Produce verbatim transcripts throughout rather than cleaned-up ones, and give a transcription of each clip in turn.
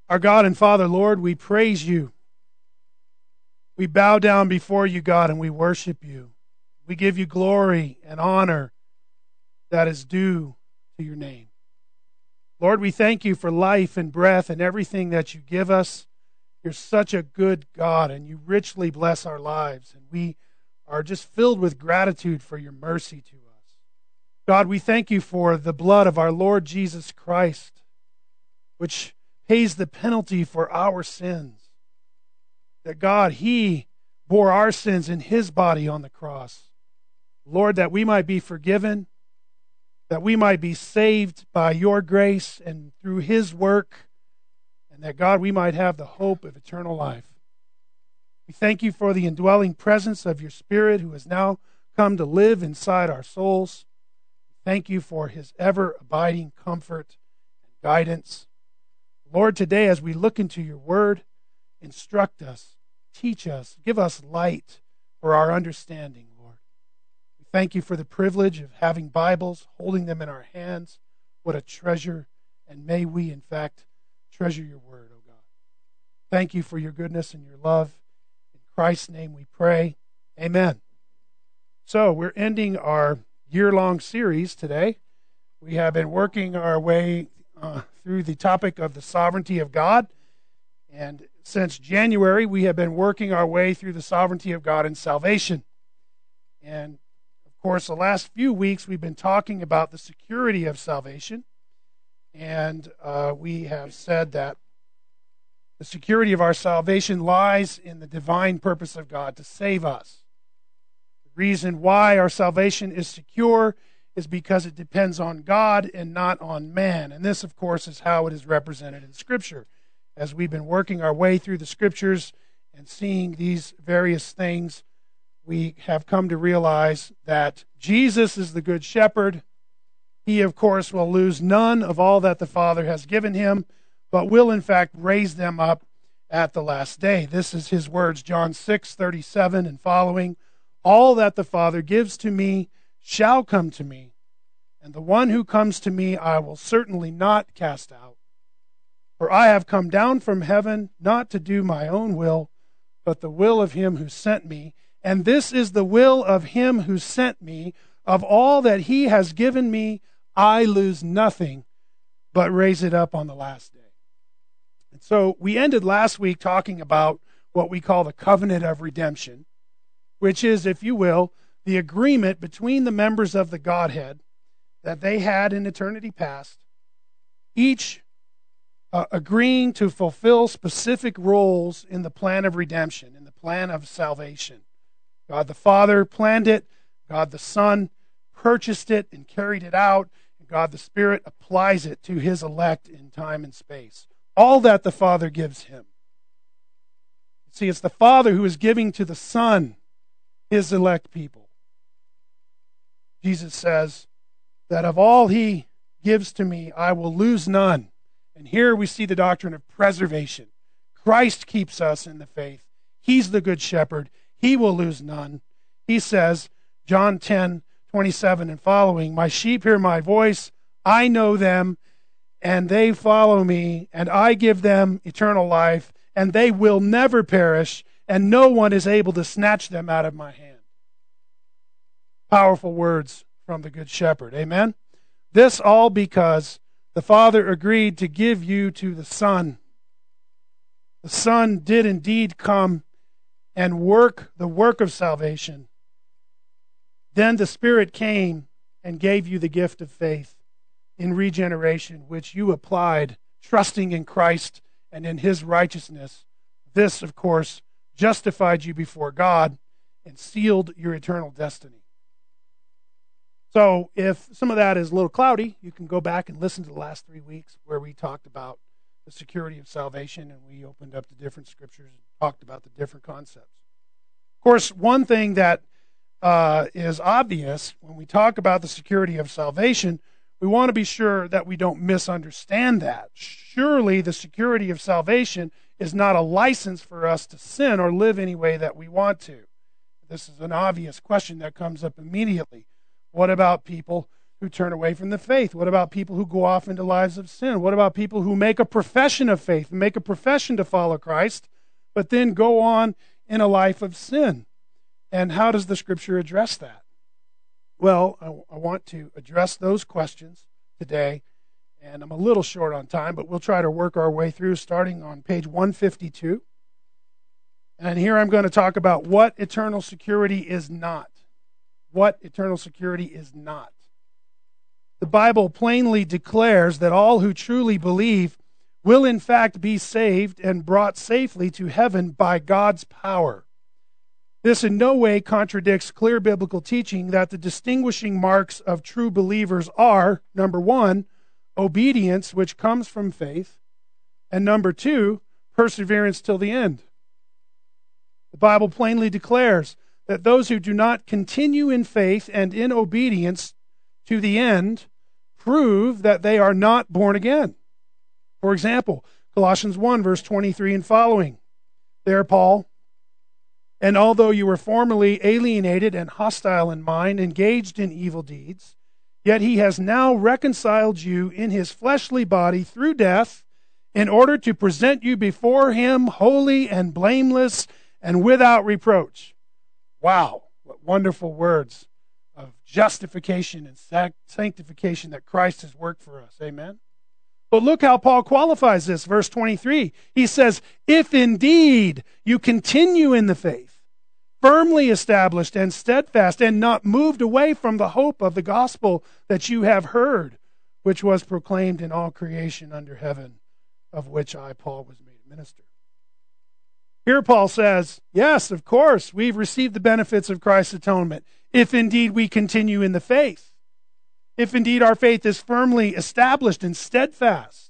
Our God and Father, Lord, we praise you. We bow down before you, God, and we worship you. We give you glory and honor that is due to your name. Lord, we thank you for life and breath and everything that you give us. You're such a good God, and you richly bless our lives, and we are just filled with gratitude for your mercy to us. God, we thank you for the blood of our Lord Jesus Christ, which pays the penalty for our sins. That God, he bore our sins in his body on the cross. Lord, that we might be forgiven, that we might be saved by your grace and through his work, and that, God, we might have the hope of eternal life. We thank you for the indwelling presence of your Spirit who has now come to live inside our souls. Thank you for his ever-abiding comfort and guidance. Lord, today as we look into your word, instruct us, teach us, give us light for our understanding, Lord. We thank you for the privilege of having Bibles, holding them in our hands. What a treasure, and may we, in fact, treasure your word, oh God. Thank you for your goodness and your love. In Christ's name we pray. Amen. So we're ending our year-long series today. We have been working our way uh, through the topic of the sovereignty of God. And since January, we have been working our way through the sovereignty of God and salvation. And, of course, the last few weeks, we've been talking about the security of salvation. And uh, we have said that the security of our salvation lies in the divine purpose of God to save us. The reason why our salvation is secure is because it depends on God and not on man. And this, of course, is how it is represented in Scripture. As we've been working our way through the Scriptures and seeing these various things, we have come to realize that Jesus is the Good Shepherd. He, of course, will lose none of all that the Father has given him, but will, in fact, raise them up at the last day. This is his words, John six thirty-seven and following. All that the Father gives to me shall come to me, and the one who comes to me I will certainly not cast out. For I have come down from heaven not to do my own will, but the will of him who sent me. And this is the will of him who sent me. Of all that he has given me, I lose nothing, but raise it up on the last day. And so we ended last week talking about what we call the covenant of redemption, which is, if you will, the agreement between the members of the Godhead that they had in eternity past, each uh, agreeing to fulfill specific roles in the plan of redemption, in the plan of salvation. God the Father planned it, God the Son purchased it and carried it out, and God the Spirit applies it to his elect in time and space. All that the Father gives him. See, it's the Father who is giving to the Son his elect people. Jesus says that of all he gives to me, I will lose none. And here we see the doctrine of preservation. Christ keeps us in the faith. He's the good shepherd. He will lose none. He says, John ten twenty-seven and following, my sheep hear my voice. I know them, and they follow me, and I give them eternal life, and they will never perish, and no one is able to snatch them out of my hand. Powerful words from the Good Shepherd. Amen? This all because the Father agreed to give you to the Son. The Son did indeed come and work the work of salvation. Then the Spirit came and gave you the gift of faith in regeneration, which you applied, trusting in Christ and in his righteousness. This, of course, justified you before God and sealed your eternal destiny. So if some of that is a little cloudy, you can go back and listen to the last three weeks where we talked about the security of salvation, and we opened up the different scriptures and talked about the different concepts. Of course, one thing that uh, is obvious when we talk about the security of salvation, we want to be sure that we don't misunderstand that. Surely the security of salvation is not a license for us to sin or live any way that we want to. This is an obvious question that comes up immediately. What about people who turn away from the faith? What about people who go off into lives of sin? What about people who make a profession of faith, make a profession to follow Christ, but then go on in a life of sin? And how does the Scripture address that? Well, I, I want to address those questions today, and I'm a little short on time, but we'll try to work our way through starting on page one fifty-two. And here I'm going to talk about what eternal security is not. What eternal security is not. The Bible plainly declares that all who truly believe will in fact be saved and brought safely to heaven by God's power. This in no way contradicts clear biblical teaching that the distinguishing marks of true believers are, number one, obedience, which comes from faith, and number two, perseverance till the end. The Bible plainly declares that those who do not continue in faith and in obedience to the end prove that they are not born again. For example, Colossians one, verse twenty-three and following. There, Paul, and although you were formerly alienated and hostile in mind, engaged in evil deeds, yet he has now reconciled you in his fleshly body through death, in order to present you before him holy and blameless and without reproach. Wow, what wonderful words of justification and sanctification that Christ has worked for us. Amen? But look how Paul qualifies this, verse twenty-three. He says, if indeed you continue in the faith, firmly established and steadfast, and not moved away from the hope of the gospel that you have heard, which was proclaimed in all creation under heaven, of which I, Paul, was made a minister. Here Paul says, yes, of course, we've received the benefits of Christ's atonement, if indeed we continue in the faith. If indeed our faith is firmly established and steadfast.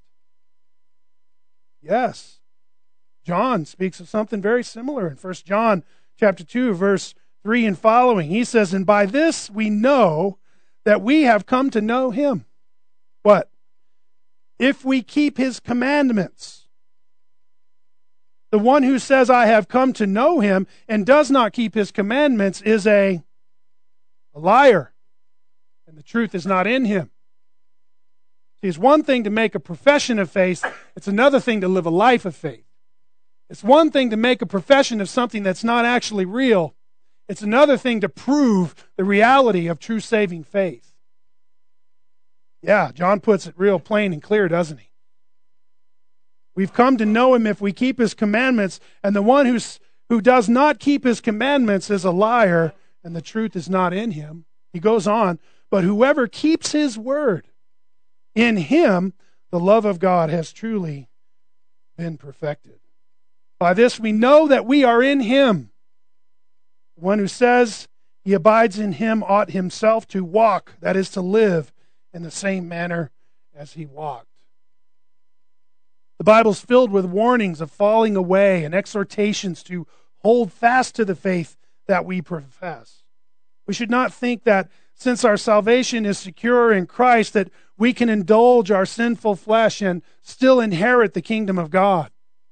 Yes. John speaks of something very similar in First John chapter two, verse three and following. He says, and by this we know that we have come to know him. What? If we keep his commandments. The one who says, I have come to know him, and does not keep his commandments is a, a liar. And the truth is not in him. See, it's one thing to make a profession of faith. It's another thing to live a life of faith. It's one thing to make a profession of something that's not actually real. It's another thing to prove the reality of true saving faith. Yeah, John puts it real plain and clear, doesn't he? We've come to know him if we keep his commandments, and the one who's, who does not keep his commandments is a liar, and the truth is not in him. He goes on, but whoever keeps his word, in him the love of God has truly been perfected. By this we know that we are in him. The one who says he abides in him ought himself to walk, that is to live, in the same manner as he walked. The Bible's filled with warnings of falling away and exhortations to hold fast to the faith that we profess. We should not think that since our salvation is secure in Christ, that we can indulge our sinful flesh and still inherit the kingdom of God.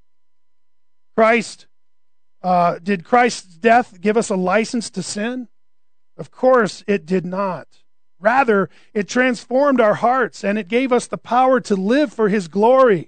Christ, uh, did Christ's death give us a license to sin? Of course it did not. Rather, it transformed our hearts and it gave us the power to live for his glory.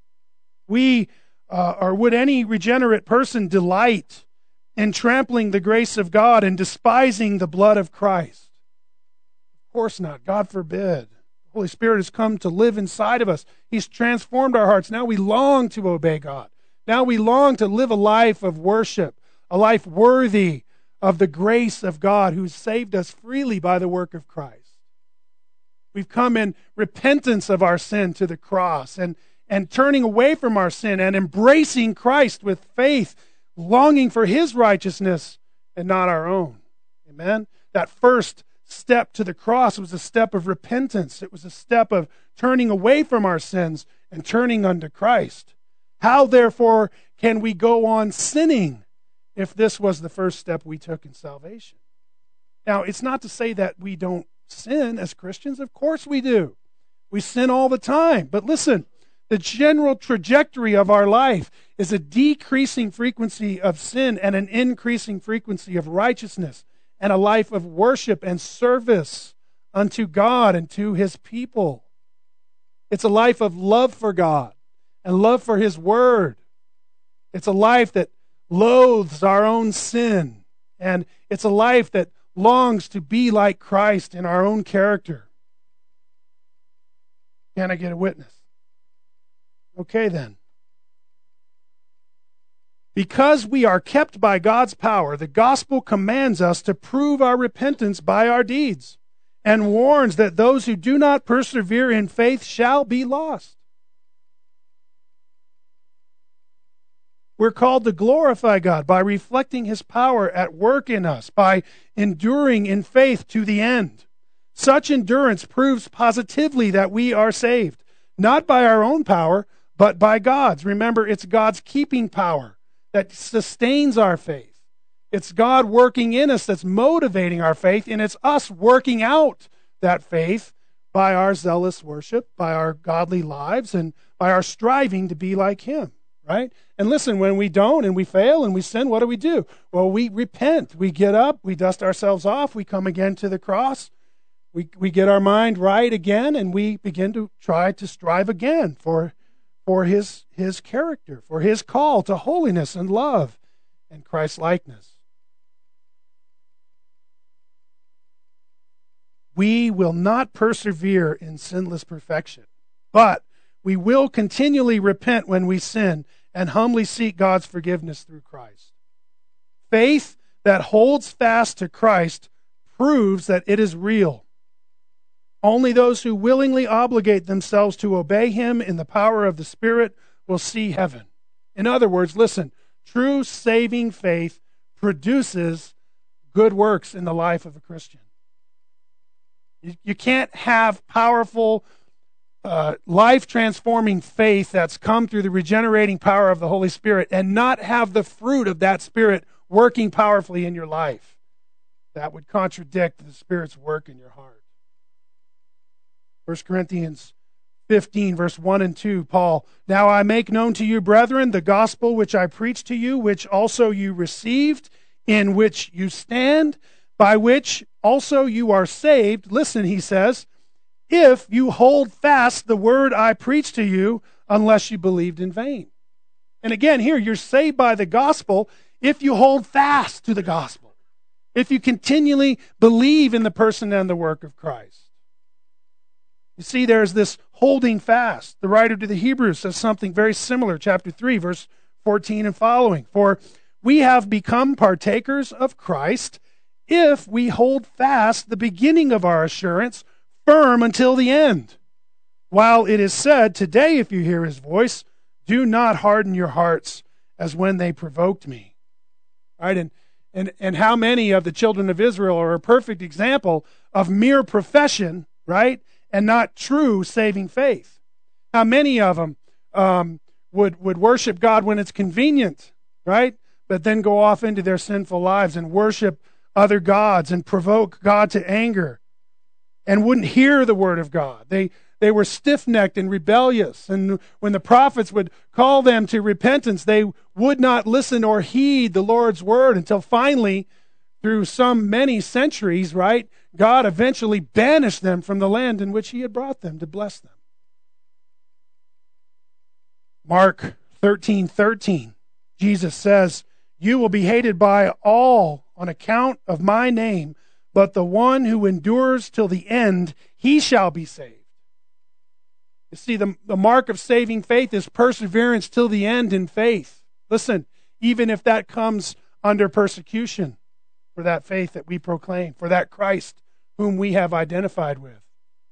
We, uh, or would any regenerate person delight in trampling the grace of God and despising the blood of Christ? Of course not. God forbid. The Holy Spirit has come to live inside of us. He's transformed our hearts. Now we long to obey God. Now we long to live a life of worship, a life worthy of the grace of God who saved us freely by the work of Christ. We've come in repentance of our sin to the cross and and turning away from our sin and embracing Christ with faith, longing for his righteousness and not our own. Amen? That first step to the cross was a step of repentance. It was a step of turning away from our sins and turning unto Christ. How, therefore, can we go on sinning if this was the first step we took in salvation? Now, it's not to say that we don't sin as Christians. Of course we do. We sin all the time. But listen, the general trajectory of our life is a decreasing frequency of sin and an increasing frequency of righteousness and a life of worship and service unto God and to his people. It's a life of love for God and love for his word. It's a life that loathes our own sin. And it's a life that longs to be like Christ in our own character. Can I get a witness? Okay, then. Because we are kept by God's power, the gospel commands us to prove our repentance by our deeds, and warns that those who do not persevere in faith shall be lost. We're called to glorify God by reflecting his power at work in us, by enduring in faith to the end. Such endurance proves positively that we are saved, not by our own power, but by God's. Remember, it's God's keeping power that sustains our faith. It's God working in us that's motivating our faith, and it's us working out that faith by our zealous worship, by our godly lives, and by our striving to be like him, right? And listen, when we don't and we fail and we sin, what do we do? Well, we repent. We get up, we dust ourselves off, we come again to the cross, we, we get our mind right again, and we begin to try to strive again for for his, his character, for his call to holiness and love and Christ-likeness. We will not persevere in sinless perfection, but we will continually repent when we sin and humbly seek God's forgiveness through Christ. Faith that holds fast to Christ proves that it is real. Only those who willingly obligate themselves to obey him in the power of the Spirit will see heaven. In other words, listen, true saving faith produces good works in the life of a Christian. You, you can't have powerful, uh, life-transforming faith that's come through the regenerating power of the Holy Spirit and not have the fruit of that Spirit working powerfully in your life. That would contradict the Spirit's work in your heart. First Corinthians fifteen, verse one and two, Paul, now I make known to you, brethren, the gospel which I preached to you, which also you received, in which you stand, by which also you are saved. Listen, he says, if you hold fast the word I preached to you, unless you believed in vain. And again, here, you're saved by the gospel if you hold fast to the gospel, if you continually believe in the person and the work of Christ. You see, there's this holding fast. The writer to the Hebrews says something very similar, chapter three, verse fourteen and following. For we have become partakers of Christ if we hold fast the beginning of our assurance firm until the end. While it is said, today if you hear his voice, do not harden your hearts as when they provoked me. All right, and, and, and how many of the children of Israel are a perfect example of mere profession, right? And not true saving faith. How many of them um, would, would worship God when it's convenient, right? But then go off into their sinful lives and worship other gods and provoke God to anger and wouldn't hear the word of God. They, they were stiff-necked and rebellious. And when the prophets would call them to repentance, they would not listen or heed the Lord's word until finally, through some many centuries, right, God eventually banished them from the land in which he had brought them to bless them. Mark thirteen thirteen, Jesus says, you will be hated by all on account of my name, but the one who endures till the end, he shall be saved. You see, the, the mark of saving faith is perseverance till the end in faith. Listen, even if that comes under persecution, for that faith that we proclaim, for that Christ whom we have identified with.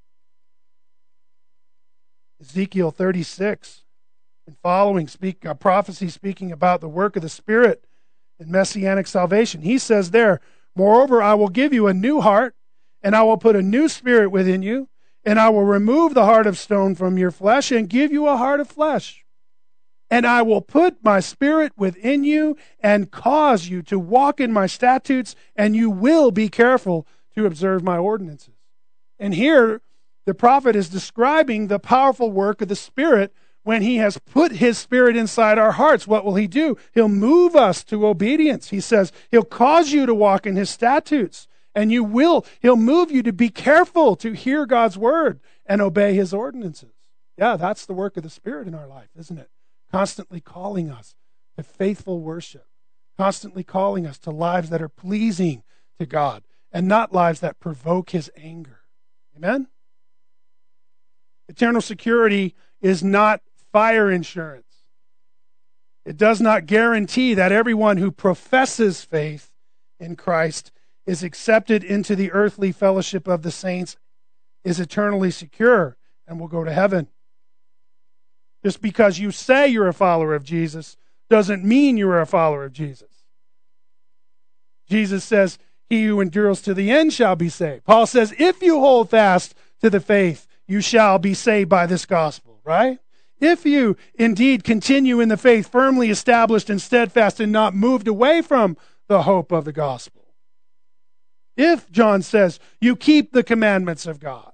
Ezekiel thirty-six and following speak a prophecy speaking about the work of the Spirit in messianic salvation. He says there, moreover, I will give you a new heart, and I will put a new spirit within you, and I will remove the heart of stone from your flesh and give you a heart of flesh. And I will put my spirit within you and cause you to walk in my statutes, and you will be careful to observe my ordinances. And here, the prophet is describing the powerful work of the Spirit when he has put his Spirit inside our hearts. What will he do? He'll move us to obedience. He says he'll cause you to walk in his statutes, And you will, he'll move you to be careful to hear God's word and obey his ordinances. Yeah, that's the work of the Spirit in our life, isn't it? Constantly calling us to faithful worship, constantly calling us to lives that are pleasing to God and not lives that provoke his anger. Amen? Eternal security is not fire insurance. It does not guarantee that everyone who professes faith in Christ is accepted into the earthly fellowship of the saints, is eternally secure, and will go to heaven. Just because you say you're a follower of Jesus doesn't mean you're a follower of Jesus. Jesus says, he who endures to the end shall be saved. Paul says, if you hold fast to the faith, you shall be saved by this gospel, right? If you indeed continue in the faith, firmly established and steadfast and not moved away from the hope of the gospel. If, John says, you keep the commandments of God.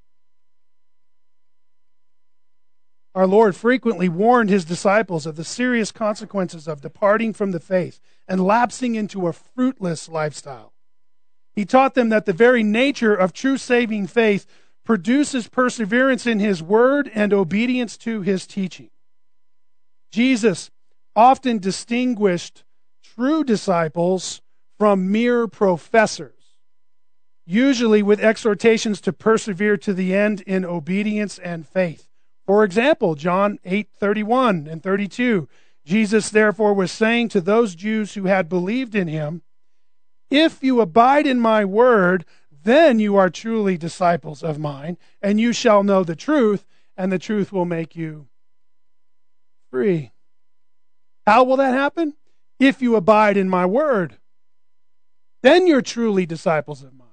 Our Lord frequently warned his disciples of the serious consequences of departing from the faith and lapsing into a fruitless lifestyle. He taught them that the very nature of true saving faith produces perseverance in his word and obedience to his teaching. Jesus often distinguished true disciples from mere professors, usually with exhortations to persevere to the end in obedience and faith. For example, John eight thirty-one and thirty-two, Jesus therefore was saying to those Jews who had believed in him, if you abide in my word, then you are truly disciples of mine, and you shall know the truth, and the truth will make you free. How will that happen? If you abide in my word, then you're truly disciples of mine.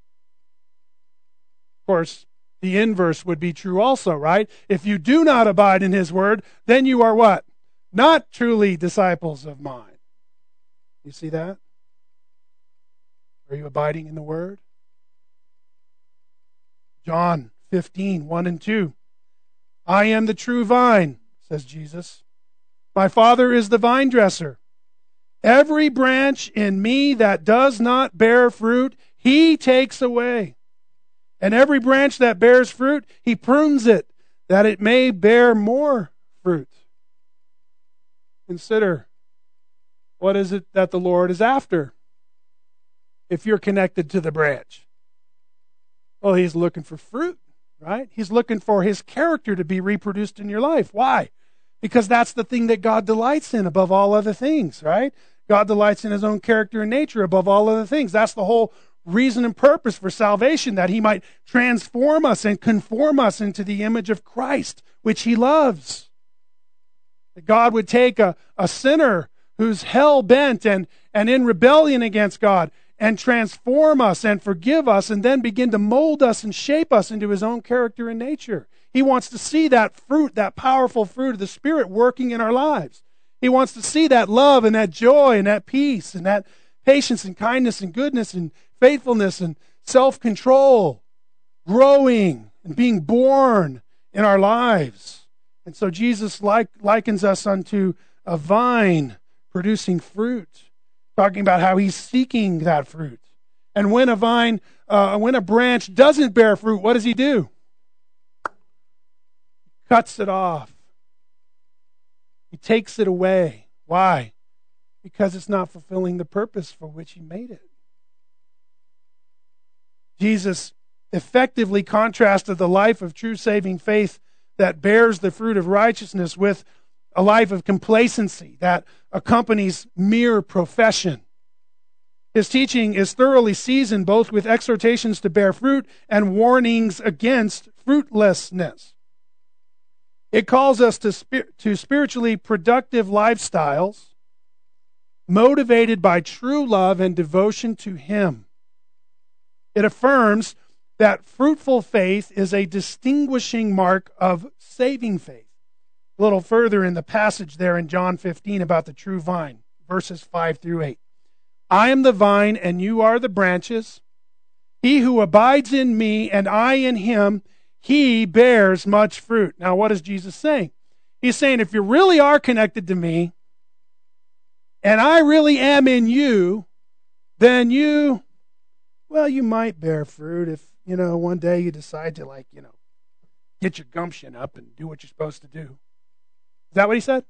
Of course, the inverse would be true also, right? If you do not abide in his word, then you are what? Not truly disciples of mine. You see that? Are you abiding in the word? John fifteen, one and two. I am the true vine, says Jesus. My Father is the vine dresser. Every branch in me that does not bear fruit, he takes away. And every branch that bears fruit, he prunes it, that it may bear more fruit. Consider, what is it that the Lord is after if you're connected to the branch? Well, he's looking for fruit, right? He's looking for his character to be reproduced in your life. Why? Because that's the thing that God delights in above all other things, right? God delights in his own character and nature above all other things. That's the whole reason and purpose for salvation, that he might transform us and conform us into the image of Christ, which he loves. That God would take a, a sinner who's hell-bent and, and in rebellion against God and transform us and forgive us and then begin to mold us and shape us into his own character and nature. He wants to see that fruit, that powerful fruit of the Spirit working in our lives. He wants to see that love and that joy and that peace and that patience and kindness and goodness and faithfulness and self-control growing and being born in our lives. And so Jesus like, likens us unto a vine producing fruit, talking about how he's seeking that fruit. And when a vine, uh, when a branch doesn't bear fruit, what does he do? Cuts it off. He takes it away. Why? Because it's not fulfilling the purpose for which he made it. Jesus effectively contrasted the life of true saving faith that bears the fruit of righteousness with a life of complacency that accompanies mere profession. His teaching is thoroughly seasoned both with exhortations to bear fruit and warnings against fruitlessness. It calls us to, spir- to spiritually productive lifestyles motivated by true love and devotion to him. It affirms that fruitful faith is a distinguishing mark of saving faith. A little further in the passage there in John fifteen about the true vine, verses five through eight. I am the vine and you are the branches. He who abides in me and I in him, he bears much fruit. Now, what is Jesus saying? He's saying, if you really are connected to me, and I really am in you, then you Well, you might bear fruit if, you know, one day you decide to, like, you know, get your gumption up and do what you're supposed to do. Is that what he said?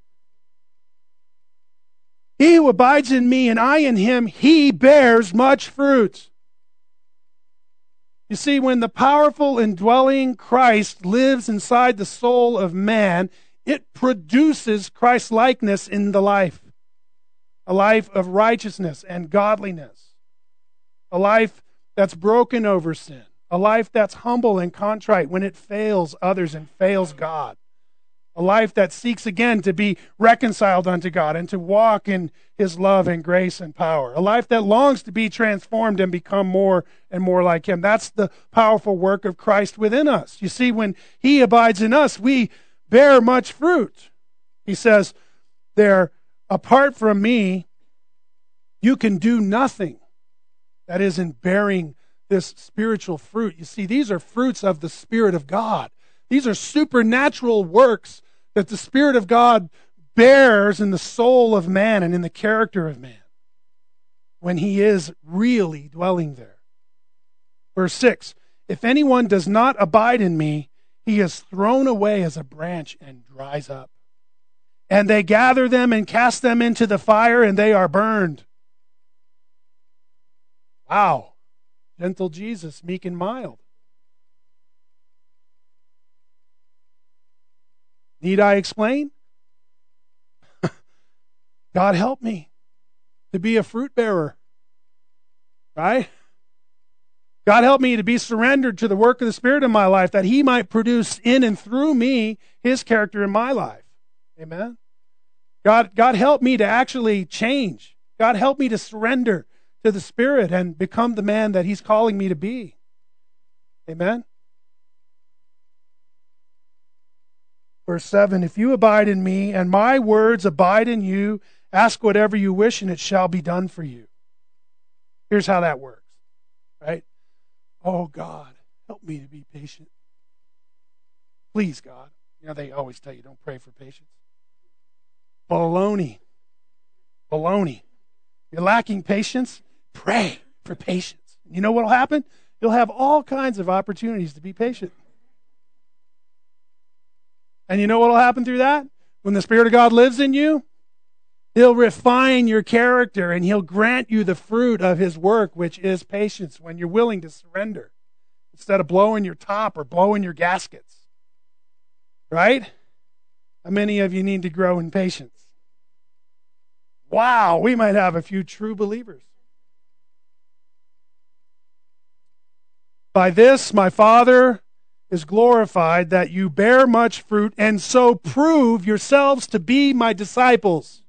He who abides in me and I in him, he bears much fruit. You see, when the powerful indwelling Christ lives inside the soul of man, it produces Christ-likeness in the life. A life of righteousness and godliness. A life that's broken over sin. A life that's humble and contrite when it fails others and fails God. A life that seeks again to be reconciled unto God and to walk in his love and grace and power. A life that longs to be transformed and become more and more like him. That's the powerful work of Christ within us. You see, when he abides in us, we bear much fruit. He says there, apart from me, you can do nothing. That is, in bearing this spiritual fruit. You see, these are fruits of the Spirit of God. These are supernatural works that the Spirit of God bears in the soul of man and in the character of man when he is really dwelling there. Verse six, if anyone does not abide in me, he is thrown away as a branch and dries up. And they gather them and cast them into the fire, and they are burned. Wow. Gentle Jesus, meek and mild. Need I explain? God help me to be a fruit bearer. Right? God help me to be surrendered to the work of the Spirit in my life, that he might produce in and through me his character in my life. Amen? God, God help me to actually change. God help me to surrender to the Spirit and become the man that he's calling me to be. Amen? Verse seven, if you abide in me and my words abide in you, ask whatever you wish and it shall be done for you. Here's how that works, right? Oh, God, help me to be patient. Please, God. You know, they always tell you don't pray for patience. Baloney. Baloney. You're lacking patience? Pray for patience. You know what will happen? You'll have all kinds of opportunities to be patient. And you know what will happen through that? When the Spirit of God lives in you, he'll refine your character and he'll grant you the fruit of his work, which is patience, when you're willing to surrender instead of blowing your top or blowing your gaskets. Right? How many of you need to grow in patience? Wow, we might have a few true believers. By this, my Father is glorified, that you bear much fruit and so prove yourselves to be my disciples.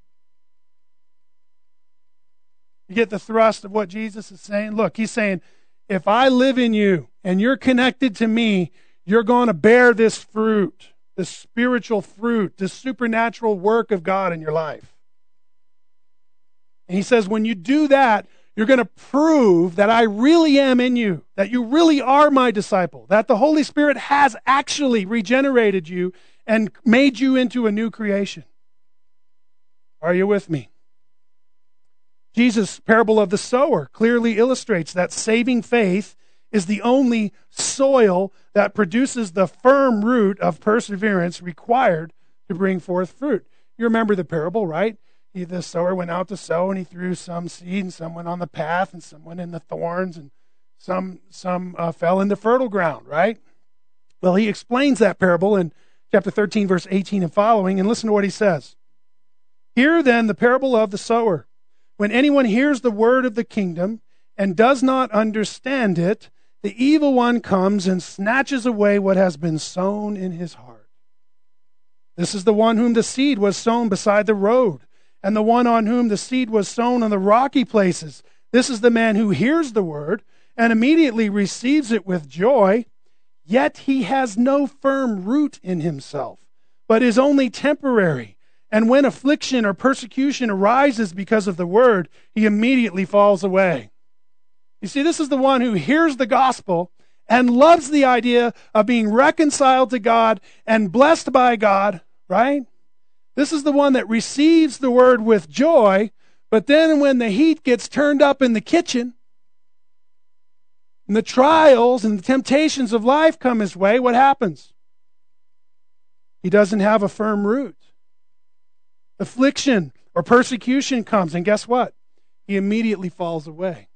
You get the thrust of what Jesus is saying? Look, he's saying, if I live in you and you're connected to me, you're going to bear this fruit, this spiritual fruit, this supernatural work of God in your life. And he says, when you do that, you're going to prove that I really am in you, that you really are my disciple, that the Holy Spirit has actually regenerated you and made you into a new creation. Are you with me? Jesus' parable of the sower clearly illustrates that saving faith is the only soil that produces the firm root of perseverance required to bring forth fruit. You remember the parable, right? He, the sower went out to sow, and he threw some seed, and some went on the path, and some went in the thorns, and some some uh, fell in the fertile ground, right? Well, he explains that parable in chapter thirteen, verse eighteen and following, and listen to what he says. Hear then the parable of the sower. When anyone hears the word of the kingdom and does not understand it, the evil one comes and snatches away what has been sown in his heart. This is the one whom the seed was sown beside the road, and the one on whom the seed was sown on the rocky places. This is the man who hears the word and immediately receives it with joy, yet he has no firm root in himself, but is only temporary. And when affliction or persecution arises because of the word, he immediately falls away. You see, this is the one who hears the gospel and loves the idea of being reconciled to God and blessed by God, right? This is the one that receives the word with joy, but then when the heat gets turned up in the kitchen, and the trials and the temptations of life come his way, what happens? He doesn't have a firm root. Affliction or persecution comes, and guess what? He immediately falls away.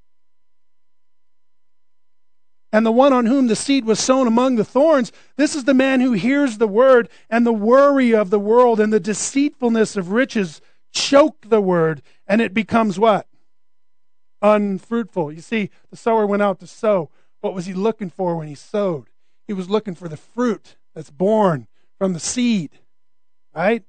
And the one on whom the seed was sown among the thorns, this is the man who hears the word, and the worry of the world and the deceitfulness of riches choke the word, and it becomes what? Unfruitful. You see, the sower went out to sow. What was he looking for when he sowed? He was looking for the fruit that's born from the seed, right?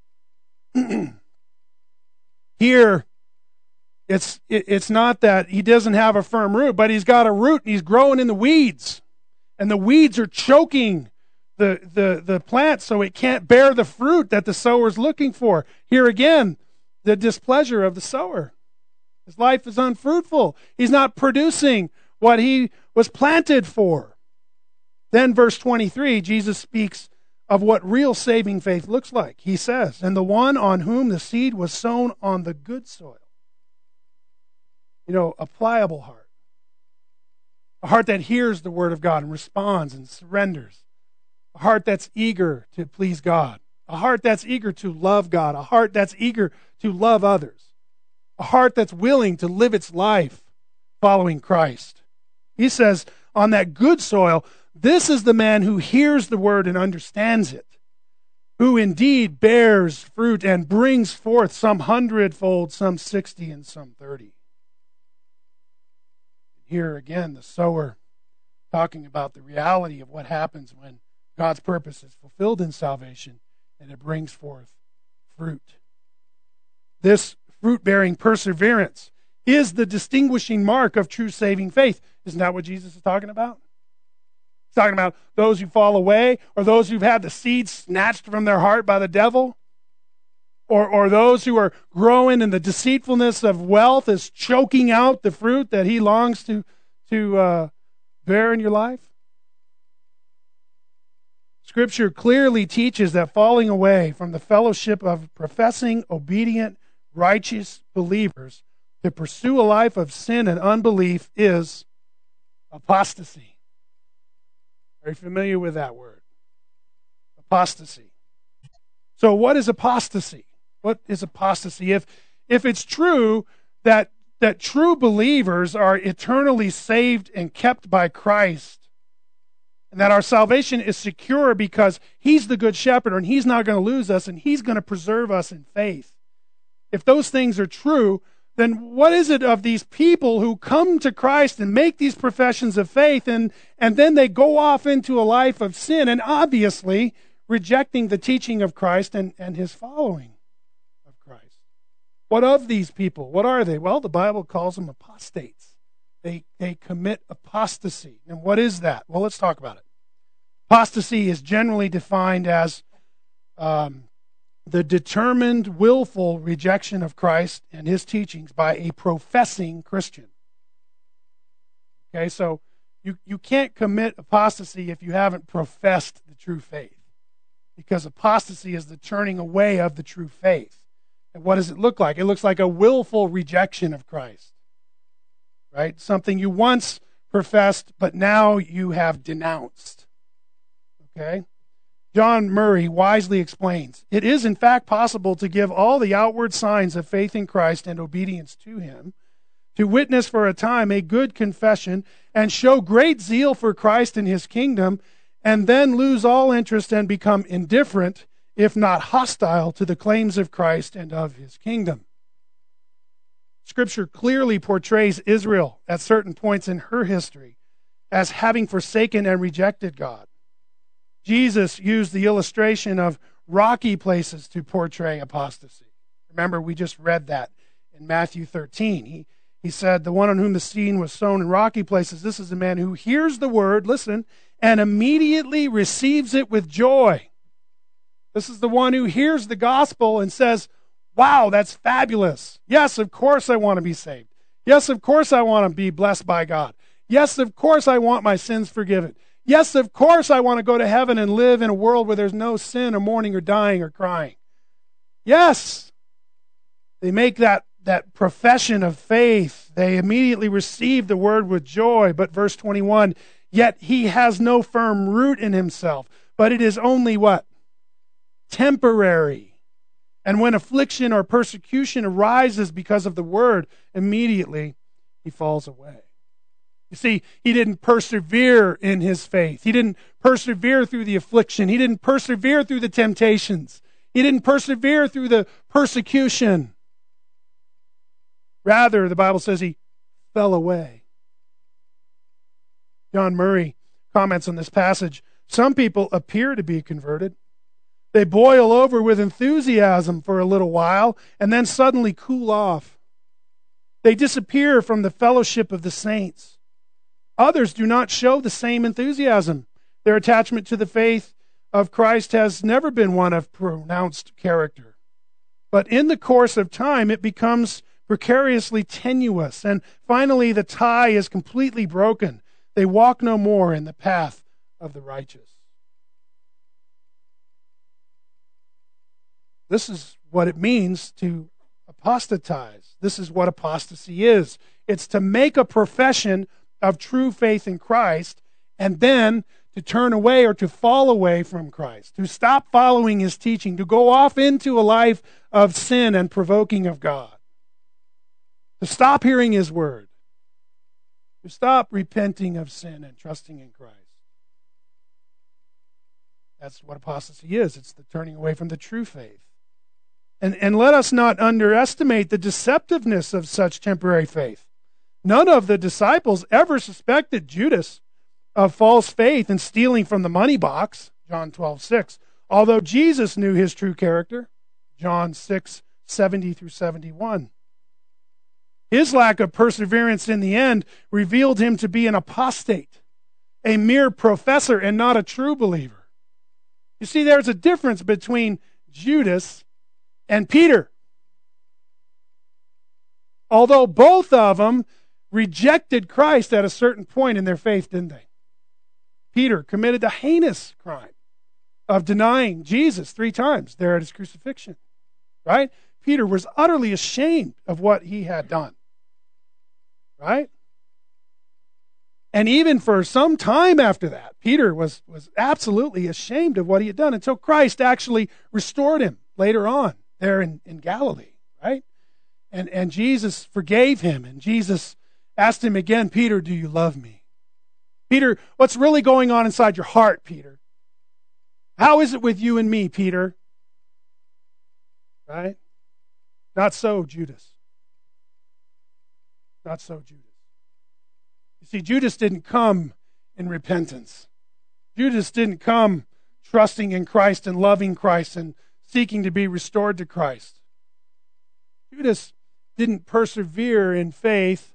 Here, it's it, it's not that he doesn't have a firm root, but he's got a root and he's growing in the weeds, and the weeds are choking the the the plant, so it can't bear the fruit that the sower's looking for. Here again, the displeasure of the sower. His life is unfruitful. He's not producing what he was planted for. Then verse twenty-three, Jesus speaks of what real saving faith looks like. He says, and the one on whom the seed was sown on the good soil. You know, a pliable heart. A heart that hears the word of God and responds and surrenders. A heart that's eager to please God. A heart that's eager to love God. A heart that's eager to love others. A heart that's willing to live its life following Christ. He says, on that good soil, this is the man who hears the word and understands it, who indeed bears fruit and brings forth some hundredfold, some sixty, and some thirty. Here again, the sower talking about the reality of what happens when God's purpose is fulfilled in salvation and it brings forth fruit. This fruit-bearing perseverance is the distinguishing mark of true saving faith. Isn't that what Jesus is talking about? He's talking about those who fall away, or those who've had the seed snatched from their heart by the devil, or, or those who are growing in the deceitfulness of wealth is choking out the fruit that he longs to, to uh, bear in your life. Scripture clearly teaches that falling away from the fellowship of professing, obedient, righteous believers to pursue a life of sin and unbelief is apostasy. Are you familiar with that word? Apostasy. So what is apostasy? What is apostasy? If if it's true that that true believers are eternally saved and kept by Christ, and that our salvation is secure because he's the good shepherd and he's not going to lose us and he's going to preserve us in faith. If those things are true, then what is it of these people who come to Christ and make these professions of faith and, and then they go off into a life of sin and obviously rejecting the teaching of Christ and, and his following of Christ? What of these people? What are they? Well, the Bible calls them apostates. They, they commit apostasy. And what is that? Well, let's talk about it. Apostasy is generally defined as um, the determined, willful rejection of Christ and his teachings by a professing Christian. Okay, so you, you can't commit apostasy if you haven't professed the true faith, because apostasy is the turning away of the true faith. And what does it look like? It looks like a willful rejection of Christ, right? Something you once professed, but now you have denounced. Okay? John Murray wisely explains, it is in fact possible to give all the outward signs of faith in Christ and obedience to him, to witness for a time a good confession, and show great zeal for Christ and his kingdom, and then lose all interest and become indifferent, if not hostile, to the claims of Christ and of his kingdom. Scripture clearly portrays Israel at certain points in her history as having forsaken and rejected God. Jesus used the illustration of rocky places to portray apostasy. Remember, we just read that in Matthew thirteen. He, he said, the one on whom the seed was sown in rocky places, this is a man who hears the word, listen, and immediately receives it with joy. This is the one who hears the gospel and says, wow, that's fabulous. Yes, of course I want to be saved. Yes, of course I want to be blessed by God. Yes, of course I want my sins forgiven. Yes, of course I want to go to heaven and live in a world where there's no sin or mourning or dying or crying. Yes. They make that, that profession of faith. They immediately received the word with joy. But verse twenty-one, yet he has no firm root in himself, but it is only what? Temporary. And when affliction or persecution arises because of the word, immediately he falls away. You see, he didn't persevere in his faith. He didn't persevere through the affliction. He didn't persevere through the temptations. He didn't persevere through the persecution. Rather, the Bible says he fell away. John Murray comments on this passage. Some people appear to be converted. They boil over with enthusiasm for a little while and then suddenly cool off. They disappear from the fellowship of the saints. Others do not show the same enthusiasm. Their attachment to the faith of Christ has never been one of pronounced character. But in the course of time, it becomes precariously tenuous, and finally the tie is completely broken. They walk no more in the path of the righteous. This is what it means to apostatize. This is what apostasy is. It's to make a profession of true faith in Christ and then to turn away or to fall away from Christ, to stop following his teaching, to go off into a life of sin and provoking of God, to stop hearing his word, to stop repenting of sin and trusting in Christ. That's what apostasy is. It's the turning away from the true faith. And, and let us not underestimate the deceptiveness of such temporary faith. None of the disciples ever suspected Judas of false faith and stealing from the money box, John twelve six, although Jesus knew his true character, John six seventy through seventy-one. His lack of perseverance in the end revealed him to be an apostate, a mere professor and not a true believer. You see, there's a difference between Judas and Peter. Although both of them rejected Christ at a certain point in their faith, didn't they? Peter committed the heinous crime of denying Jesus three times there at his crucifixion. Right? Peter was utterly ashamed of what he had done. Right? And even for some time after that, Peter was, was absolutely ashamed of what he had done until Christ actually restored him later on there in, in Galilee, right? And, and Jesus forgave him, and Jesus asked him again, Peter, do you love me? Peter, what's really going on inside your heart, Peter? How is it with you and me, Peter? Right? Not so, Judas. Not so, Judas. You see, Judas didn't come in repentance. Judas didn't come trusting in Christ and loving Christ and seeking to be restored to Christ. Judas didn't persevere in faith.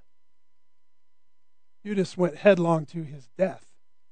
Judas went headlong to his death.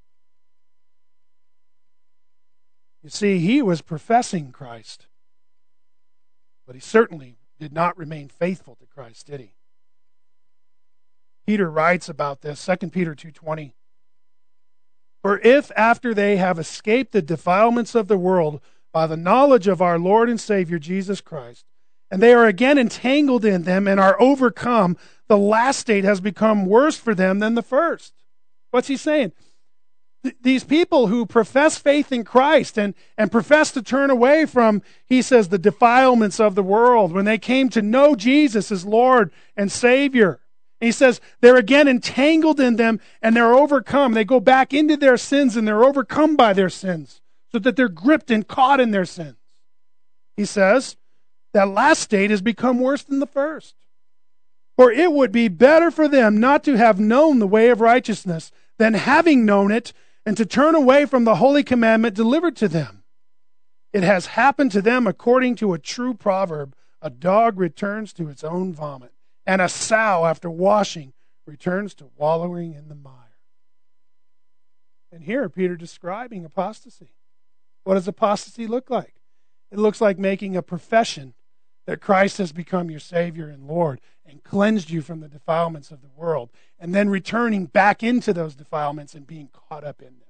You see, he was professing Christ, but he certainly did not remain faithful to Christ, did he? Peter writes about this, Second Peter two twenty. For if after they have escaped the defilements of the world by the knowledge of our Lord and Savior Jesus Christ, and they are again entangled in them and are overcome, the last state has become worse for them than the first. What's he saying? Th- these people who profess faith in Christ and, and profess to turn away from, he says, the defilements of the world, when they came to know Jesus as Lord and Savior, he says they're again entangled in them and they're overcome. They go back into their sins and they're overcome by their sins so that they're gripped and caught in their sins. He says that last state has become worse than the first. For it would be better for them not to have known the way of righteousness than having known it and to turn away from the holy commandment delivered to them. It has happened to them according to a true proverb, a dog returns to its own vomit, and a sow, after washing, returns to wallowing in the mire. And here, Peter describing apostasy. What does apostasy look like? It looks like making a profession that Christ has become your Savior and Lord and cleansed you from the defilements of the world, and then returning back into those defilements and being caught up in them.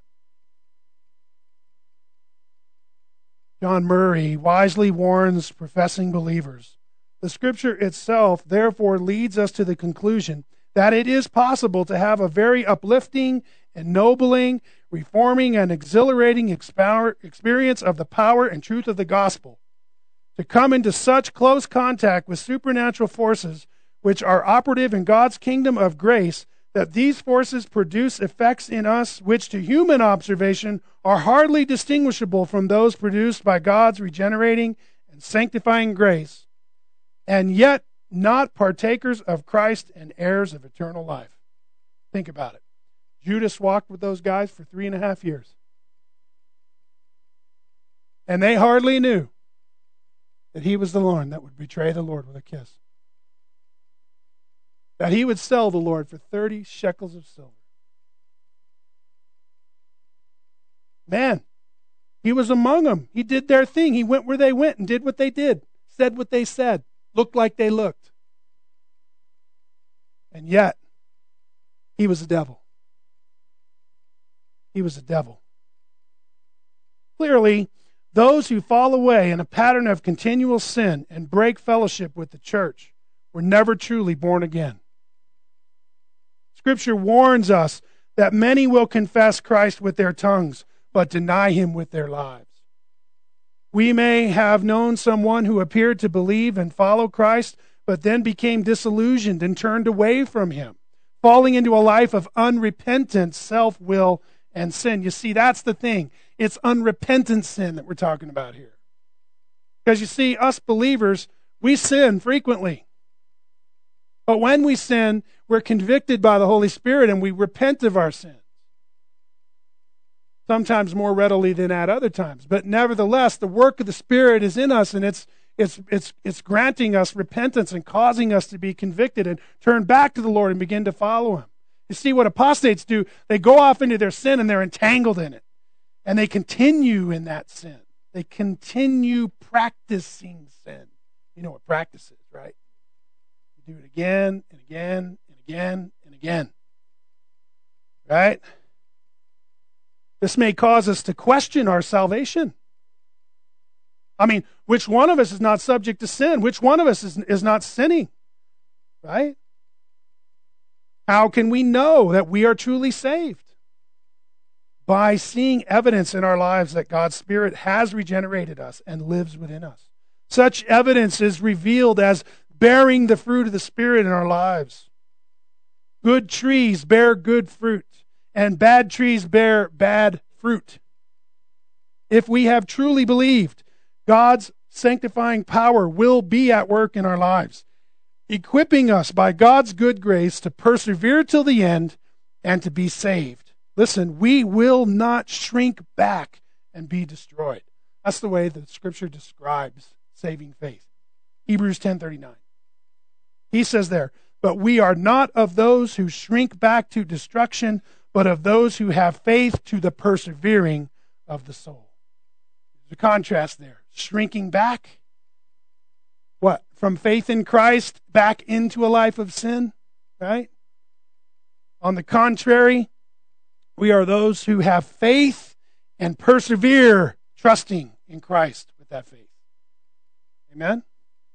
John Murray wisely warns professing believers The Scripture itself, therefore, leads us to the conclusion that it is possible to have a very uplifting, ennobling, reforming, and exhilarating experience of the power and truth of the gospel. To come into such close contact with supernatural forces which are operative in God's kingdom of grace, that these forces produce effects in us which to human observation are hardly distinguishable from those produced by God's regenerating and sanctifying grace, and yet not partakers of Christ and heirs of eternal life. Think about it. Judas walked with those guys for three and a half years. And they hardly knew that he was the one that would betray the Lord with a kiss. That he would sell the Lord for thirty shekels of silver. Man, he was among them. He did their thing. He went where they went and did what they did, said what they said, looked like they looked. And yet, he was a devil. He was a devil. Clearly, those who fall away in a pattern of continual sin and break fellowship with the church were never truly born again. Scripture warns us that many will confess Christ with their tongues, but deny him with their lives. We may have known someone who appeared to believe and follow Christ, but then became disillusioned and turned away from him, falling into a life of unrepentant self-will and sin. You see, that's the thing. It's unrepentant sin that we're talking about here. Because you see, us believers, we sin frequently. But when we sin, we're convicted by the Holy Spirit and we repent of our sins. Sometimes more readily than at other times. But nevertheless, the work of the Spirit is in us, and it's it's it's it's granting us repentance and causing us to be convicted and turn back to the Lord and begin to follow him. You see, what apostates do, they go off into their sin and they're entangled in it. And they continue in that sin. They continue practicing sin. You know what practice is, right? You do it again and again and again and again. Right? This may cause us to question our salvation. I mean, which one of us is not subject to sin? Which one of us is, is not sinning? Right? How can we know that we are truly saved? By seeing evidence in our lives that God's Spirit has regenerated us and lives within us. Such evidence is revealed as bearing the fruit of the Spirit in our lives. Good trees bear good fruit, and bad trees bear bad fruit. If we have truly believed, God's sanctifying power will be at work in our lives, equipping us by God's good grace to persevere till the end and to be saved. Listen, we will not shrink back and be destroyed. That's the way the Scripture describes saving faith. Hebrews ten thirty-nine. He says there, but we are not of those who shrink back to destruction, but of those who have faith to the persevering of the soul. There's a contrast there. Shrinking back. What? From faith in Christ back into a life of sin, right? On the contrary, we are those who have faith and persevere, trusting in Christ with that faith. Amen?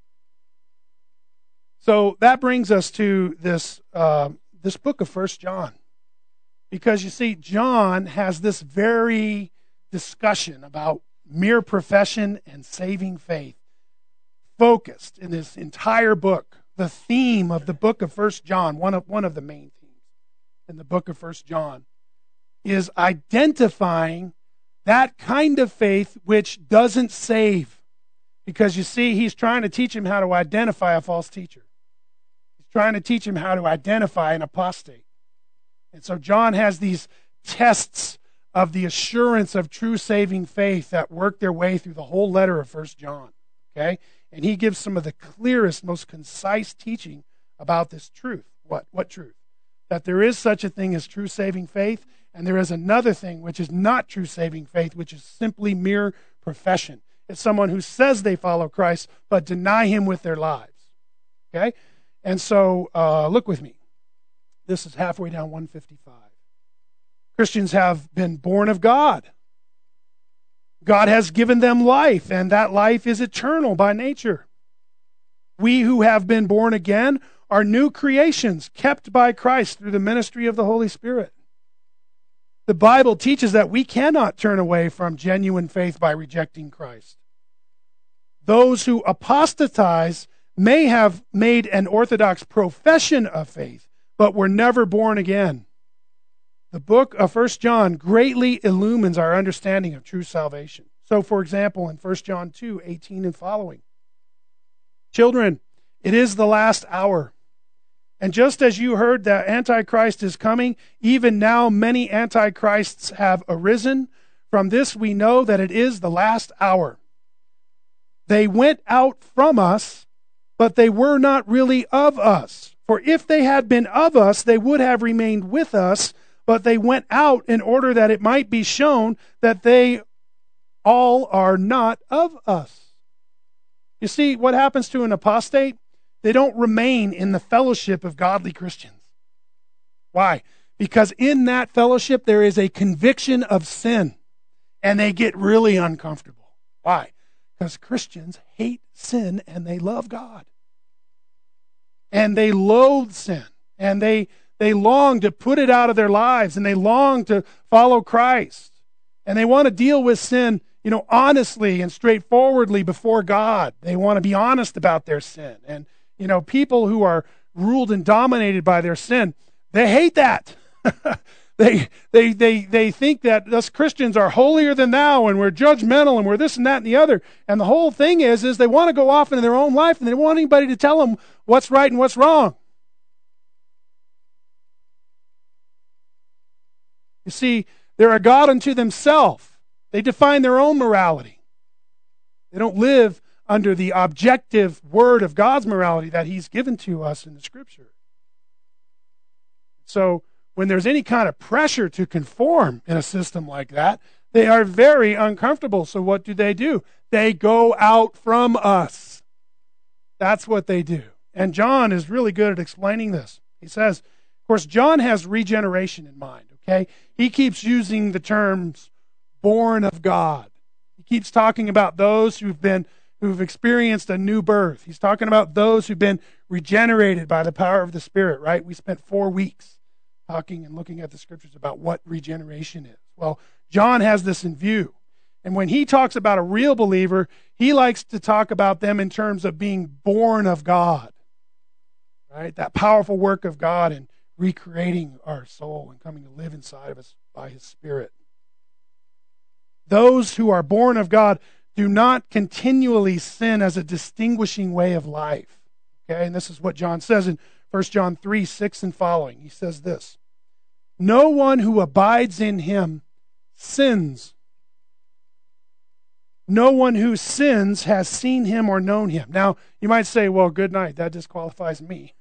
So that brings us to this, uh, this book of First John. Because you see, John has this very discussion about mere profession and saving faith focused in this entire book. The theme of the book of First John, one of, one of the main themes in the book of First John, is identifying that kind of faith which doesn't save. Because you see, he's trying to teach him how to identify a false teacher. He's trying to teach him how to identify an apostate. And so John has these tests of the assurance of true saving faith that work their way through the whole letter of First John. Okay? And he gives some of the clearest, most concise teaching about this truth. What? What truth? That there is such a thing as true saving faith, and there is another thing which is not true saving faith, which is simply mere profession. It's someone who says they follow Christ, but deny him with their lives. Okay? And so, uh, look with me. This is halfway down one fifty-five. Christians have been born of God. God has given them life, and that life is eternal by nature. We who have been born again are new creations kept by Christ through the ministry of the Holy Spirit. The Bible teaches that we cannot turn away from genuine faith by rejecting Christ. Those who apostatize may have made an orthodox profession of faith, but were never born again. The book of First John greatly illumines our understanding of true salvation. So, for example, in First John two, eighteen and following, children, it is the last hour. And just as you heard that Antichrist is coming, even now many Antichrists have arisen. From this we know that it is the last hour. They went out from us, but they were not really of us. For if they had been of us, they would have remained with us, but they went out in order that it might be shown that they all are not of us. You see, what happens to an apostate? They don't remain in the fellowship of godly Christians. Why? Because in that fellowship there is a conviction of sin, and they get really uncomfortable. Why? Because Christians hate sin and they love God. And they loathe sin, and they, they long to put it out of their lives, and they long to follow Christ. And they want to deal with sin, you know, honestly and straightforwardly before God. They want to be honest about their sin. And You know, people who are ruled and dominated by their sin, they hate that. they, they, they, they think that us Christians are holier than thou, and we're judgmental, and we're this and that and the other. And the whole thing is, is they want to go off into their own life, and they don't want anybody to tell them what's right and what's wrong. You see, they're a God unto themselves. They define their own morality. They don't live under the objective word of God's morality that he's given to us in the Scripture. So when there's any kind of pressure to conform in a system like that, they are very uncomfortable. So what do they do? They go out from us. That's what they do. And John is really good at explaining this. He says, of course, John has regeneration in mind, okay? He keeps using the terms born of God. He keeps talking about those who've been who've experienced a new birth. He's talking about those who've been regenerated by the power of the Spirit, right? We spent four weeks talking and looking at the Scriptures about what regeneration is. Well, John has this in view. And when he talks about a real believer, he likes to talk about them in terms of being born of God, right? That powerful work of God in recreating our soul and coming to live inside of us by his Spirit. Those who are born of God do not continually sin as a distinguishing way of life. Okay, and this is what John says in First John three, six and following. He says this, no one who abides in him sins. No one who sins has seen him or known him. Now, you might say, well, good night, that disqualifies me.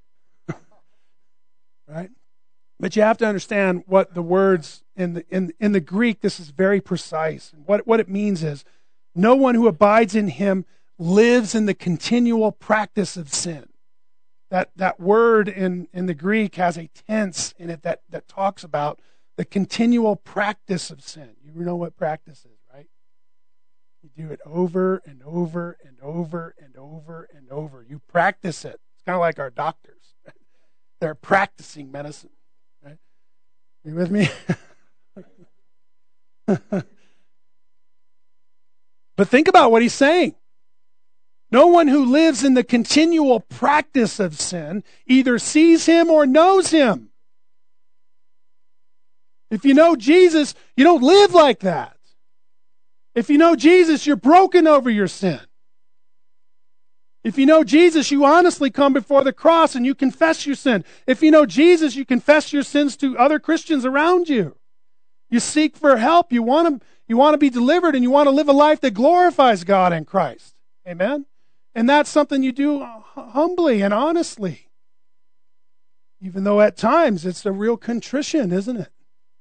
Right? But you have to understand what the words in the in, in the Greek, this is very precise. What, what it means is, no one who abides in him lives in the continual practice of sin. That that word in, in the Greek has a tense in it that, that talks about the continual practice of sin. You know what practice is, right? You do it over and over and over and over and over. You practice it. It's kind of like our doctors. Right? They're practicing medicine. Right? Are you with me? But think about what he's saying. No one who lives in the continual practice of sin either sees him or knows him. If you know Jesus, you don't live like that. If you know Jesus, you're broken over your sin. If you know Jesus, you honestly come before the cross and you confess your sin. If you know Jesus, you confess your sins to other Christians around you. You seek for help. You want to, you want to be delivered, and you want to live a life that glorifies God and Christ. Amen? And that's something you do humbly and honestly. Even though at times it's a real contrition, isn't it?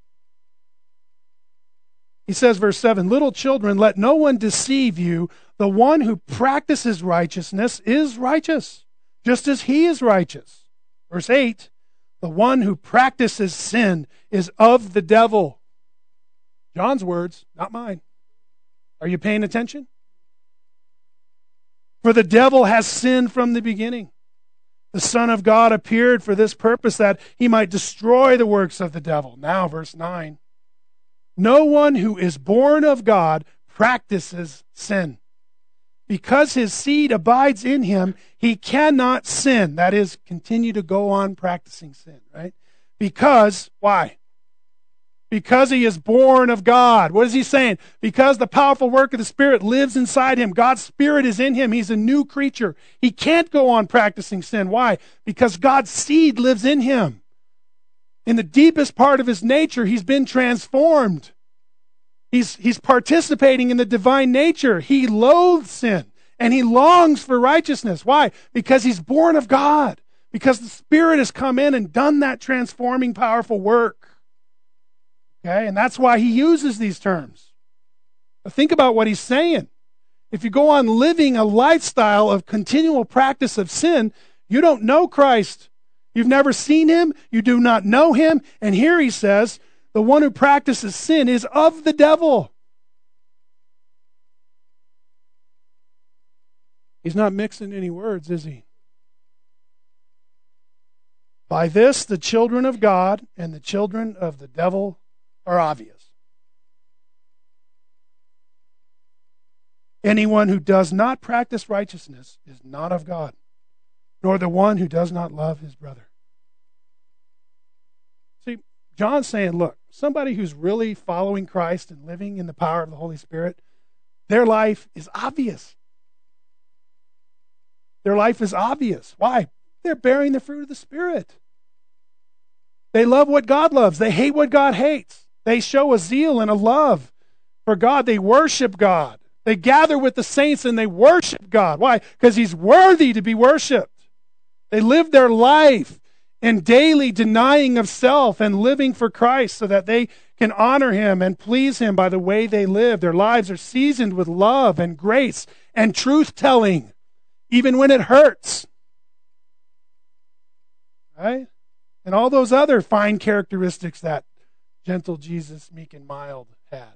He says, verse seven, little children, let no one deceive you. The one who practices righteousness is righteous, just as he is righteous. Verse eight, the one who practices sin is of the devil. John's words, not mine. Are you paying attention? For the devil has sinned from the beginning. The Son of God appeared for this purpose, that he might destroy the works of the devil. Now, verse nine. No one who is born of God practices sin. Because his seed abides in him, he cannot sin. That is, continue to go on practicing sin, right? Because, why? Because he is born of God. What is he saying? Because the powerful work of the Spirit lives inside him. God's Spirit is in him. He's a new creature. He can't go on practicing sin. Why? Because God's seed lives in him. In the deepest part of his nature, he's been transformed. He's, he's participating in the divine nature. He loathes sin, and he longs for righteousness. Why? Because he's born of God. Because the Spirit has come in and done that transforming, powerful work. Okay, and that's why he uses these terms. But think about what he's saying. If you go on living a lifestyle of continual practice of sin, you don't know Christ. You've never seen him. You do not know him. And here he says, the one who practices sin is of the devil. He's not mixing any words, is he? By this, the children of God and the children of the devil are obvious. Anyone who does not practice righteousness is not of God, nor the one who does not love his brother. See, John's saying, look, somebody who's really following Christ and living in the power of the Holy Spirit, their life is obvious. Their life is obvious. Why? They're bearing the fruit of the Spirit. They love what God loves. They hate what God hates. They show a zeal and a love for God. They worship God. They gather with the saints and they worship God. Why? Because he's worthy to be worshiped. They live their life in daily denying of self and living for Christ so that they can honor him and please him by the way they live. Their lives are seasoned with love and grace and truth-telling, even when it hurts. Right? And all those other fine characteristics that gentle Jesus, meek and mild, had.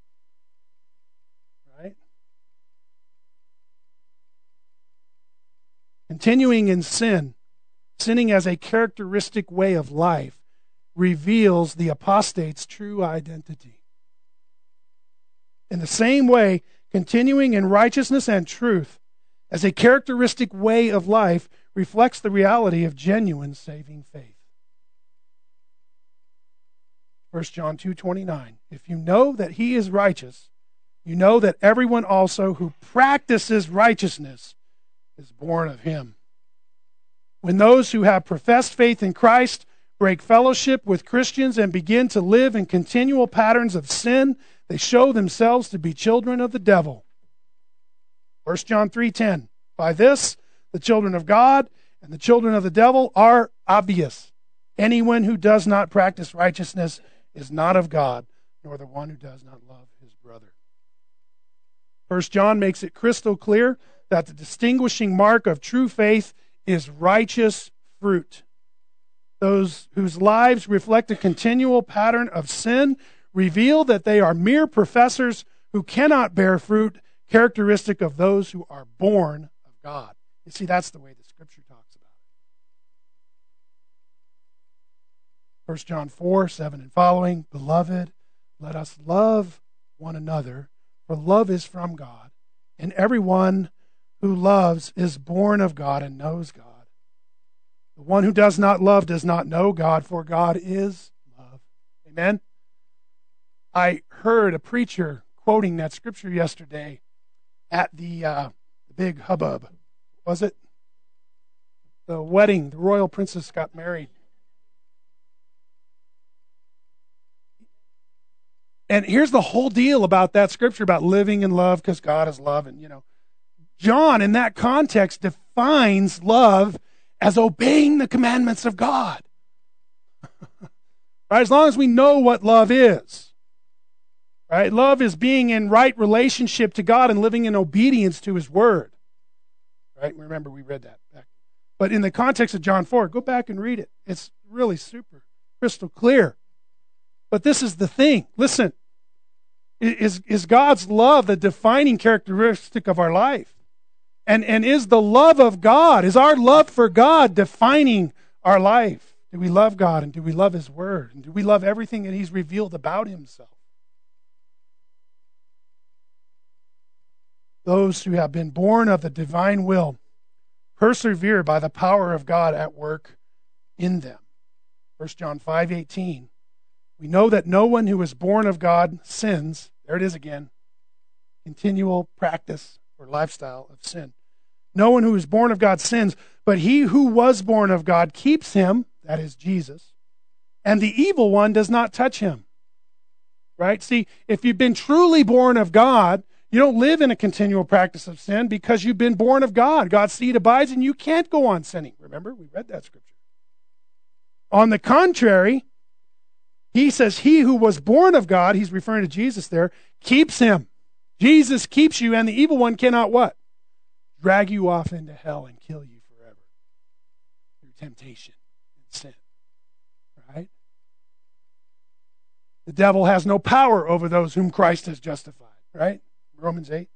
Right? Continuing in sin, sinning as a characteristic way of life, reveals the apostate's true identity. In the same way, continuing in righteousness and truth as a characteristic way of life reflects the reality of genuine saving faith. First John two twenty-nine. If you know that he is righteous, you know that everyone also who practices righteousness is born of him. When those who have professed faith in Christ break fellowship with Christians and begin to live in continual patterns of sin, they show themselves to be children of the devil. First John three ten. By this, the children of God and the children of the devil are obvious. Anyone who does not practice righteousness is not of God, nor the one who does not love his brother. First John makes it crystal clear that the distinguishing mark of true faith is righteous fruit. Those whose lives reflect a continual pattern of sin reveal that they are mere professors who cannot bear fruit characteristic of those who are born of God. You see, that's the way the Scripture talks about it. First John four, seven and following, Beloved, let us love one another, for love is from God, and everyone who loves is born of God and knows God. The one who does not love does not know God, for God is love. Amen? I heard a preacher quoting that scripture yesterday at the, uh, the big hubbub. Was it? The wedding, the royal princess got married. And here's the whole deal about that scripture about living in love because God is love. And, you know, John, in that context, defines love as obeying the commandments of God. Right? As long as we know what love is. Right? Love is being in right relationship to God and living in obedience to his word. Right? Remember, we read that back. But in the context of John four, go back and read it. It's really super, crystal clear. But this is the thing. Listen, is, is God's love the defining characteristic of our life? And, and is the love of God, is our love for God defining our life? Do we love God, and do we love His Word? And do we love everything that He's revealed about Himself? Those who have been born of the divine will persevere by the power of God at work in them. First John five eighteen. We know that no one who is born of God sins. There it is again. Continual practice or lifestyle of sin. No one who is born of God sins, but he who was born of God keeps him, that is Jesus, and the evil one does not touch him. Right? See, if you've been truly born of God, you don't live in a continual practice of sin because you've been born of God. God's seed abides and you can't go on sinning. Remember, we read that scripture. On the contrary, he says, he who was born of God, he's referring to Jesus there, keeps him. Jesus keeps you, and the evil one cannot what? Drag you off into hell and kill you forever through temptation and sin. Right? The devil has no power over those whom Christ has justified. Right? Romans eight.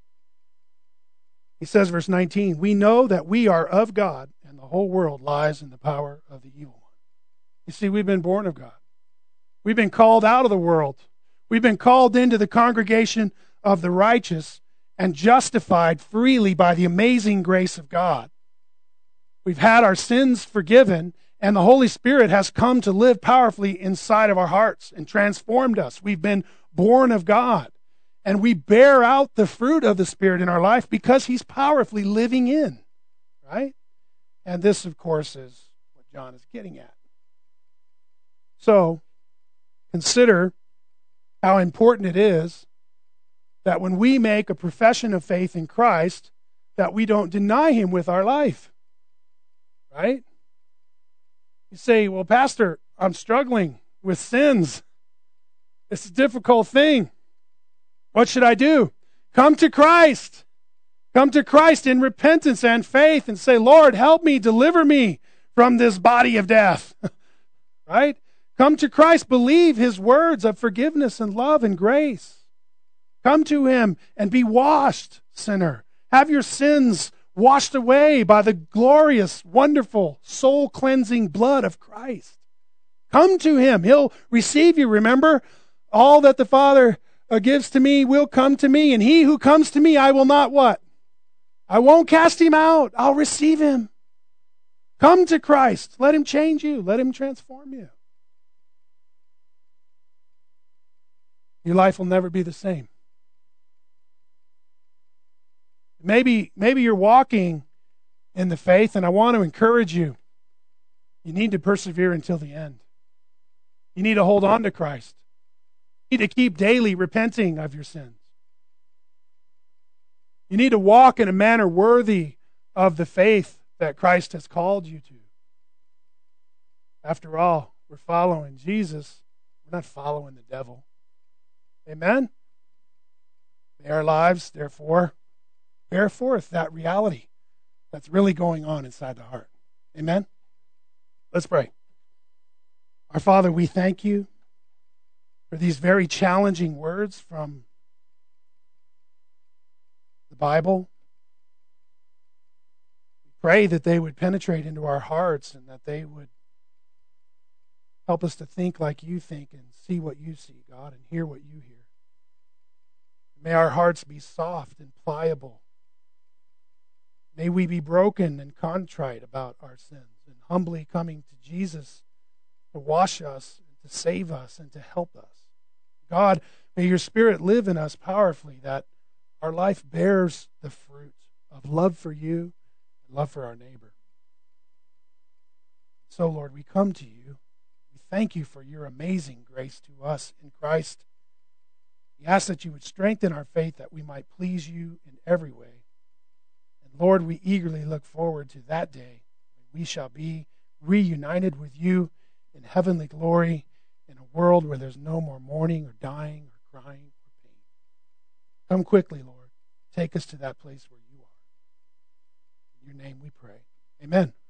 He says, verse nineteen, we know that we are of God, and the whole world lies in the power of the evil one. You see, we've been born of God. We've been called out of the world. We've been called into the congregation of the righteous and justified freely by the amazing grace of God. We've had our sins forgiven, and the Holy Spirit has come to live powerfully inside of our hearts and transformed us. We've been born of God, and we bear out the fruit of the Spirit in our life because He's powerfully living in, right? And this, of course, is what John is getting at. So, consider how important it is that when we make a profession of faith in Christ, that we don't deny Him with our life. Right? You say, well, Pastor, I'm struggling with sins. It's a difficult thing. What should I do? Come to Christ. Come to Christ in repentance and faith and say, Lord, help me, deliver me from this body of death. Right? Come to Christ, believe His words of forgiveness and love and grace. Come to Him and be washed, sinner. Have your sins washed away by the glorious, wonderful, soul-cleansing blood of Christ. Come to Him. He'll receive you. Remember, all that the Father uh, gives to me will come to me, and he who comes to me, I will not what? I won't cast him out. I'll receive him. Come to Christ. Let Him change you. Let Him transform you. Your life will never be the same. Maybe, maybe you're walking in the faith, and I want to encourage you. You need to persevere until the end. You need to hold on to Christ. You need to keep daily repenting of your sins. You need to walk in a manner worthy of the faith that Christ has called you to. After all, we're following Jesus. We're not following the devil. Amen? May our lives, therefore, bear forth that reality that's really going on inside the heart. Amen? Let's pray. Our Father, we thank You for these very challenging words from the Bible. We pray that they would penetrate into our hearts and that they would help us to think like You think and see what You see, God, and hear what You hear. May our hearts be soft and pliable. May we be broken and contrite about our sins and humbly coming to Jesus to wash us, and to save us, and to help us. God, may Your Spirit live in us powerfully, that our life bears the fruit of love for You and love for our neighbor. So, Lord, we come to You. We thank You for Your amazing grace to us in Christ. We ask that You would strengthen our faith that we might please You in every way. And Lord, we eagerly look forward to that day when we shall be reunited with You in heavenly glory in a world where there's no more mourning or dying or crying or pain. Come quickly, Lord. Take us to that place where You are. In Your name we pray. Amen.